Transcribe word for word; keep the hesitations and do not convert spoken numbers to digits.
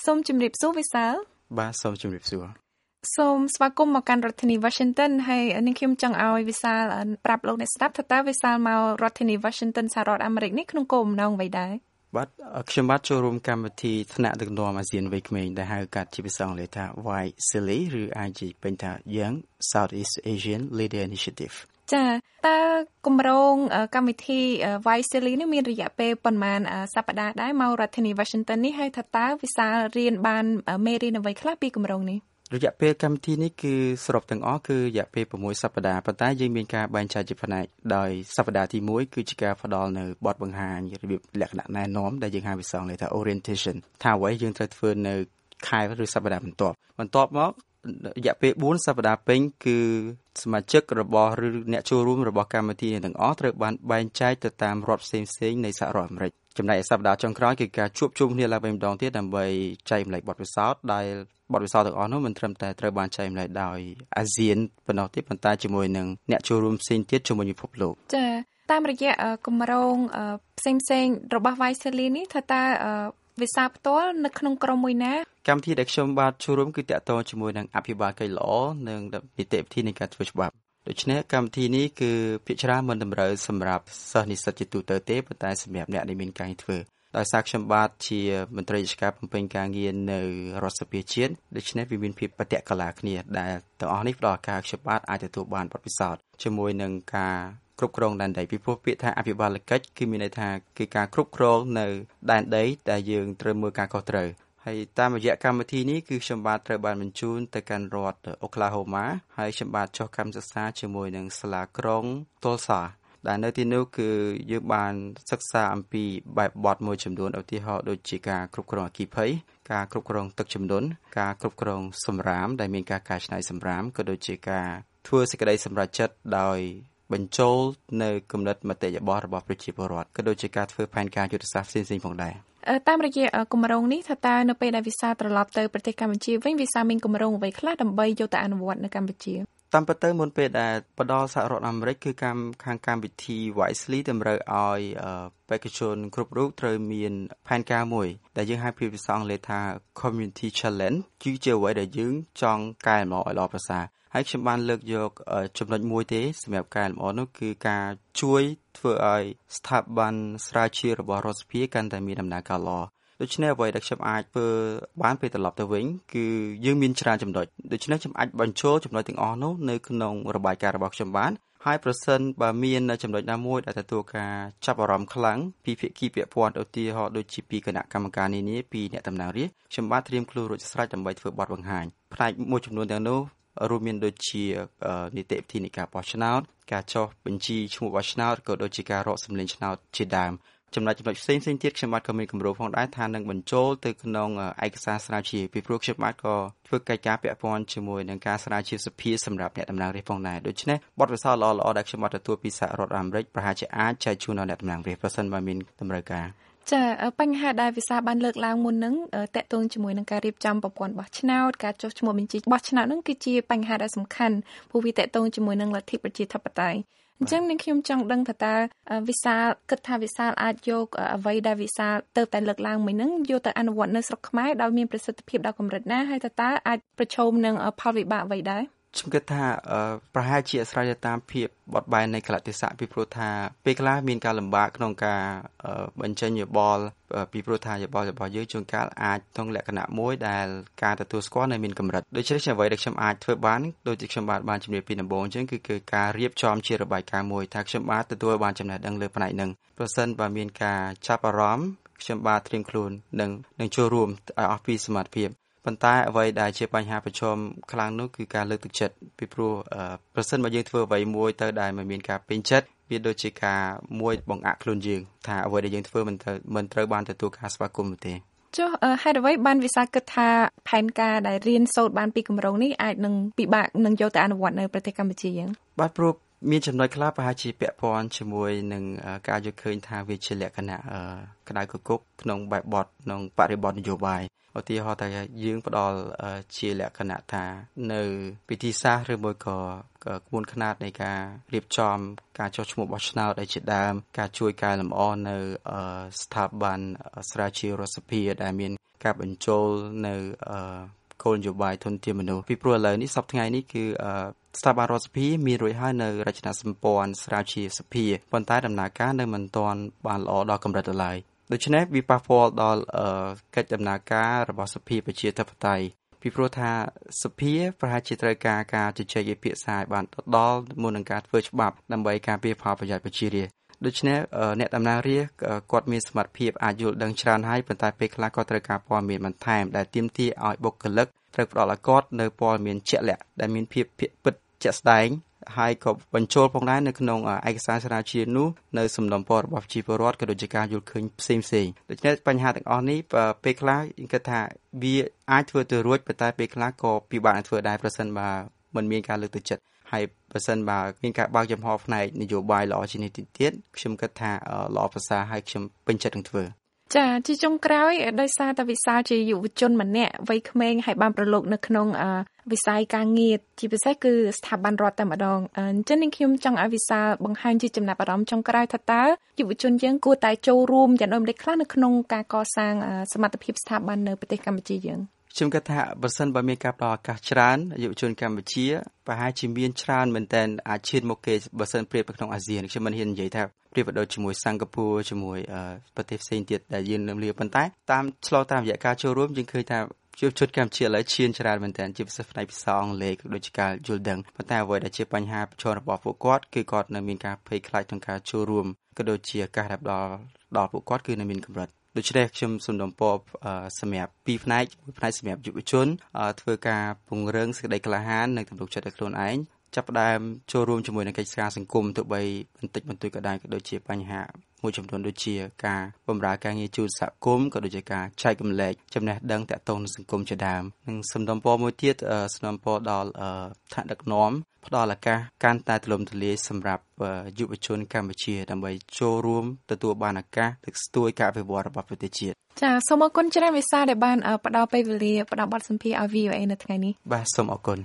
សូមជម្រាបសួរវិសាលបាទសូមជម្រាបសួរសូមស្វាគមន៍មកកាន់រដ្ឋធានី Washington ហើយនាងខ្ញុំចង់ឲ្យវិសាលប្រាប់លោកអ្នកស្ដាប់ថាតើវិសាលមករដ្ឋធានី Washington សហរដ្ឋអាមេរិកនេះក្នុងគោលបំណងអ្វីដែរបាទខ្ញុំបាទចូលរួមកម្មវិធីថ្នាក់ដឹកនាំអាស៊ានវ័យក្មេងដែលហៅកាត់ជាភាសាអង់គ្លេសថា Y S L I ឬអាចនិយាយពេញថា Young Southeast Asian Leader Initiative ចាតើគម្រោងកម្មវិធី Y S L I នេះមានរយៈពេលប៉ុន្មានសប្តាហ៍ដែរមករដ្ឋធានី Washington នេះហើយថាតើវិសាលរៀនបានមេរៀនអ្វីខ្លះពីគម្រោងនេះរយៈពេលកម្មវិធីនេះគឺសរុបទាំងអស់គឺរយៈពេល6សប្តាហ៍ប៉ុន្តែយើងមានការបែងចែកជាផ្នែកដោយសប្តាហ៍ទី1គឺជាការផ្ដល់នៅបទបង្ហាញរបៀបលក្ខណៈណែនាំដែលយើងហៅភាសាអង់គ្លេសថា orientation ថាអ្វីយើងត្រូវធ្វើនៅខែឬសប្តាហ៍បន្ទាប់បន្ទាប់មករយៈពេល4សប្តាហ៍ពេញគឺសមាជិករបស់ឬអ្នកចូលរួមរបស់កម្មវិធីទាំងអស់ត្រូវបានបែងចែកទៅតាមរដ្ឋផ្សេងៗនៃសហរដ្ឋអាមេរិកចំណែកសប្តាហ៍ចុងក្រោយគឺការជួបជុំគ្នាឡើងវិញម្ដងទៀតដើម្បីចែករំលែកបទពិសោធន៍ដែលបទពិសោធន៍ទាំងអស់នោះមិនត្រឹមតែត្រូវបានចែករំលែកដោយអាស៊ានប៉ុណ្ណោះទេប៉ុន្តែជាមួយនឹងអ្នកចូលរួមផ្សេងទៀតជុំវិញពិភពលោកចា៎តាមរយៈគម្រោងផ្សេងៗរបស់ Y S L I នេះថាតើវិសាលផ្ទាល់នៅក្នុងក្រុមមួយណាកម្មវិធីដែលខ្ញុំបាទចូលរួមគឺតាក់ទងជាមួយនឹងអភិបាលកិច្ចល្អនិងនីតិវិធីនៃការធ្វើច្បាប់ដូច្នេះកម្មវិធីនេះគឺភាគច្រើនមិនតម្រូវសម្រាប់សិស្សនិស្សិតជាទូទៅទេប៉ុន្តែសម្រាប់អ្នកដែលមានការធ្វើដោយសារខ្ញុំបាទជាមន្ត្រីរាជការបំពេញការងារនៅរដ្ឋសភាជាតិដូច្នេះវាមានភាពបតិកលាគ្នាដែលទាំងអស់នេះផ្ដល់ឱកាសខ្ញុំបាទអាចទទួលបានបទពិសោធន៍ជាមួយនឹងការគ្រប់គ្រងដែនដីពីព្រោះពាក្យថាអភិបាលកិច្ចគឺមានន័យថាគឺការគ្រប់គ្រងនៅដែនដីដែលយើងត្រូវមើលការខុសត្រូវហើយតាមរយៈកម្មវិធីនេះគឺខ្ញុំបាទត្រូវបានបញ្ជូនទៅកាន់រដ្ឋអូក្លាហូម៉ាហើយខ្ញុំបាទចុះកម្មសិក្សាជាមួយនឹងសាលាក្រុងតុលសាដែលនៅទីនោះគឺយើងបានសិក្សាអំពីបែបបទមួយចំនួនឧទាហរណ៍ដូចជាការគ្រប់គ្រងអគ្គិភ័យការគ្រប់គ្រងទឹកជំនន់ការគ្រប់គ្រងសម្រាមដែលមានការកែច្នៃសម្រាមក៏ដូចជាការធ្វើសេចក្តីសម្រេចចិត្តដោយបញ្ចូលនៅគំនិតមតិយោបល់របស់ប្រជាពលរដ្ឋក៏ដូចជាការធ្វើផែនការយុទ្ធសាស្ត្រផ្សេងៗផងដែរតាមរយៈគម្រោងនេះថាតើនៅពេលដែលវិសាត្រឡប់ទៅប្រទេសកម្ពុជាវិញវិសាមានគម្រោងអ្វីខ្លះដើម្បីយកទៅអនុវត្តនៅកម្ពុជាតាមពិតទៅមុនពេលដែលបដិសហរដ្ឋអាមេរិកគឺកម្មខាងកម្មវិធី Y S L I តម្រូវឲ្យបេក្ខជនគ្រប់រូបត្រូវមានផែនការមួយដែលយើងហៅជាភាសាអង់គ្លេសថា Community Challenge គឺជាអ្វីដែលយើងចង់កែលម្អឲ្យល្អប្រសើរហើយខ្ញុំបានលើកយកចំណុចមួយទេសម្រាប់កែលម្អនោះគឺការជួយធ្វើឲ្យស្ថាប័នស្រាវជ្រាវរបស់រដ្ឋសភាកាន់តែមានដំណើរការល្អដូច្នេះអ្វីដែលខ្ញុំអាចធ្វើបានពេលត្រឡប់ទៅវិញគឺយើងមានច្រើនចំណុចដូច្នេះខ្ញុំអាចបញ្ចូលចំណុចទាំងអស់នោះនៅក្នុងរបាយការណ៍របស់ខ្ញុំបានហើយប្រសិនបើមានចំណុចណាមួយដែលទទួលការចាប់អារម្មណ៍ខ្លាំងពីភាគីពាក់ព័ន្ធឧទាហរណ៍ដូចជាពីគណៈកម្មការនានាពីអ្នកតំណាងរាស្ត្រខ្ញុំបានត្រៀមខ្លួនរួចស្រេចដើម្បីធ្វើបទបង្ហាញផ្នែកមួយចំនួនទាំងនោះរួមមានដូចជានីតិវិធីនៃការបោះឆ្នោតការចុះបញ្ជីឈ្មោះបោះឆ្នោតក៏ដូចជាការរកសម្លេងឆ្នោតជាដើមចំណុចចំណុចផ្សេងផ្សេងទៀតខ្ញុំបាទក៏មានគម្រោងផងដែរថានឹងបញ្ចូលទៅក្នុងឯកសារស្រាវជ្រាវពីព្រោះខ្ញុំបាទក៏ធ្វើកិច្ចការពាក់ព័ន្ធជាមួយនឹងការស្រាវជ្រាវសភាសម្រាប់អ្នកតំណាងរាស្ត្រផងដែរដូច្នេះបទពិសោធន៍ល្អៗដែលខ្ញុំបាទទទួលពីសហរដ្ឋអាមេរិកប្រហែលជាអាចចែកជូនដល់អ្នកតំណាងរាស្ត្រប្រសិនបើមានតម្រូវការចាបញ្ហាដែលវិសាបានលើកឡើងមុននឹងតកតងជាមួយនឹងការរៀបចំប្រព័ន្ធបោះឆ្នោតការចុះឈ្មោះបញ្ជីបោះឆ្នោតនឹងគឺជាបញ្ហាដែលសំខាន់ព្រោះវាតកតងជាមួយនឹងលទ្ធិប្រជាធិបតេយ្យអញ្ចឹងនាងខ្ញុំចង់ដឹងថាតើវិសាគិតថាវិសាអាចយកអ្វីដែលវិសាទៅតែលើកឡើងមួយនឹងយកទៅអនុវត្តនៅស្រុកខ្មែរដោយមានប្រសិទ្ធភាពដល់កម្រិតណាហើយតើតើអាចប្រឈមនឹងផលវិបាកអ្វីដែរខ្ញុំគិតថាប្រហែលជាអាស្រ័យទៅតាមភាពបត់បែននៃកលតិស័កពីព្រោះថាពេលខ្លះមានការលំបាកក្នុងការបញ្ចេញយោបល់ពីព្រោះថាយោបល់របស់យើងជួនកាលអាចក្នុងលក្ខណៈមួយដែលការទទួលស្គាល់នៅមានកម្រិតដូច្នេះអ្វីដែលខ្ញុំអាចធ្វើបានដូចជាខ្ញុំបាទបានជំរាបពីដំបូងអញ្ចឹងគឺគឺការរៀបចំជារបាយការណ៍មួយថាខ្ញុំបាទទទួលបានចំណេះដឹងលើផ្នែកហ្នឹងប្រសិនបើមានការចាប់អារម្មណ៍ខ្ញុំបាទត្រៀមខ្លួននឹងនឹងចូលរួមឲ្យអស់ពីសមត្ថភាពប៉ុន្តែអ្វីដែលជាបញ្ហាប្រឈមខ្លាំងនោះគឺការលើកទឹកចិត្តពីព្រោះប្រសិនបើយើងធ្វើអ្វីមួយទៅដែលមិនមានការពេញចិត្តវាដូចជាការមួយបង្អាក់ខ្លួនយើងថាអ្វីដែលយើងធ្វើមិនត្រូវមិនត្រូវបានទទួលការស្វាគមន៍ទេចុះហេតុអ្វីបានវិសាគិតថាផែនការដែលរៀនសូត្របានពីគម្រោងនេះអាចនឹងពិបាកនឹងយកទៅអនុវត្តនៅប្រទេសកម្ពុជាយ៉ាងបាទព្រោះមានចំណុចខ្លះប្រហែលជាពាក់ព័ន្ធជាមួយនឹងការយល់ឃើញថាវាជាលក្ខណៈក្តៅគគុកក្នុងបែបបទក្នុងបរិបទនយោបាយឧទាហរណ៍ថាយើងផ្ដល់ជាលក្ខណៈថានៅពិធីសាស្ត្រឬមួយក៏ក្បួនខ្នាតនៃការរៀបចំការចុះឈ្មោះបោះឆ្នោតដែលជាដើមការជួយកែលម្អនៅស្ថាប័នស្រាវជ្រាវរដ្ឋសភាដែលមានការបញ្ចូលនៅអឺគោលនយោបាយធនធានមនុស្សពីព្រោះឥឡូវនេះសប្តាហ៍ថ្ងៃនេះគឺអឺស្ថាប័នរដ្ឋសភាមានរួចហើយនៅរចនាសម្ព័ន្ធស្រាវជ្រាវសភាប៉ុន្តែដំណើរការនៅមិនទាន់បានល្អដល់កម្រិតឡើយដូច្នេះវាប៉ះពាល់ដល់អឺកិច្ចដំណើរការរបស់សភាប្រជាធិបតេយ្យពីព្រោះថាសភាប្រហែលជាត្រូវការការជជែកវិភាគសាឲ្យបានដល់មុននឹងការធ្វើច្បាប់ដើម្បីការពារផលប្រយោជន៍ប្រជារាស្ត្រដូច្នេះអ្នកដំណើររាស្ត្រគាត់មានសមត្ថភាពអាចយល់ដឹងច្រើនហើយប៉ុន្តែពេលខ្លះក៏ត្រូវការព័ត៌មានបន្ថែមដែលទាមទារឲ្យបុគ្គលិកត្រូវផ្ដល់ឲ្យគាត់នៅព័ត៌មានជាក់លាក់ដែលមានភាពពិតជាក់ស្ដែងហើយក៏បញ្ចូលផងដែរនៅក្នុងឯកសារស្រាវជ្រាវនោះនៅសំណុំពររបស់ប្រជាពលរដ្ឋក៏ដូចជាការយល់ឃើញផ្សេងផ្សេងដូច្នេះបញ្ហាទាំងអស់នេះពេលខ្លះយើងគិតថាវាអាចធ្វើទៅរួចប៉ុន្តែពេលខ្លះក៏ពិបាកនឹងធ្វើដែរប្រសិនបើមិនមានការលើកទឹកចិត្តហើយប្រសិនបើមានការបើកចំហផ្នែកនយោបាយល្អជាងនេះទៀតខ្ញុំគិតថាល្អប្រសើរហើយខ្ញុំពេញចិត្តនឹងធ្វើចាជាចុងក្រោយដោយសារតែវិសាលជាយុវជនម្នាក់វ័យក្មេងហើយបានប្រឡូកនៅក្នុងវិស័យការងារជាពិសេសគឺស្ថាប័នរដ្ឋតែម្ដងអញ្ចឹងនេះខ្ញុំចង់ឲ្យវិសាលបង្ហាញជាចំណាប់អារម្មណ៍ចុងក្រោយថាតើយុវជនយើងគួរតែចូលរួមយ៉ាងដូចម្តេចខ្លះនៅក្នុងការកសាងសមត្ថភាពស្ថាប័ននៅប្រទេសកម្ពុជាយើងខ្ញុំគិតថាបើសិនបើមានការផ្ដល់ឱកាសច្រើនយុវជនកម្ពុជាប្រហែលជាមានច្រើនមែនទែនអាចឈានមុខគេបើសិនប្រៀបទៅក្នុងអាស៊ានខ្ញុំមិនហ៊ាននិយាយថាប្រៀបទៅជាមួយសិង្ហបុរីជាមួយប្រទេសផ្សេងទៀតដែលយើងនឹងលាប៉ុន្តែតាមឆ្លងតាមរយៈការចូលរួមយើងឃើញថាយុវជនកម្ពុជាឥឡូវឈានច្រើនមែនទែនជាពិសេសផ្នែកភាសាអង់គ្លេសក៏ដូចជាការយល់ដឹងប៉ុន្តែអ្វីដែលជាបញ្ហាប្រឈមរបស់ពួកគាត់គឺគាត់នៅមានការភ័យខ្លាចក្នុងការចូលរួមក៏ដូចជាឱកាសដែលដល់ដល់ពួកគាត់គឺនៅមានកម្រិតដូច្នេះខ្ញុំសូមដំណពរសម្រាប់ពីរផ្នែកមួយផ្នែកសម្រាប់យុវជនធ្វើការពង្រឹងសេចក្តីក្លាហាននិងទំនុកចិត្តឲ្យខ្លួនឯងចាប់ផ្ដើមចូលរួមជាមួយនឹងកិច្ចការសង្គមទោះបីបន្តិចបន្តួចក៏ដោយក៏ដូចជាបញ្ហាមួយចំនួនដូចជាការបម្រើការងារជូនសហគមន៍ក៏ដូចជាការចែករំលែកចំណេះដឹងទាក់ទងនឹងសង្គមជាដើមនិងសំណុំពរមួយទៀតសំណុំពរដល់ថ្នាក់ដឹកនាំផ្ដល់ឱកាសកាន់តែទូលំទូលាយសម្រាប់យុវជនកម្ពុជាដើម្បីចូលរួមទទួលបានឱកាសលើកស្ទួយការវិវត្តរបស់ប្រទេសជាតិចាសូមអរគុណច្រើនវិសាលដែលបានផ្ដល់ពេលវេលាផ្ដល់បទសម្ភាសន៍ឲ្យ វី អូ អេ នៅថ្ងៃនេះបាទសូមអរគុណ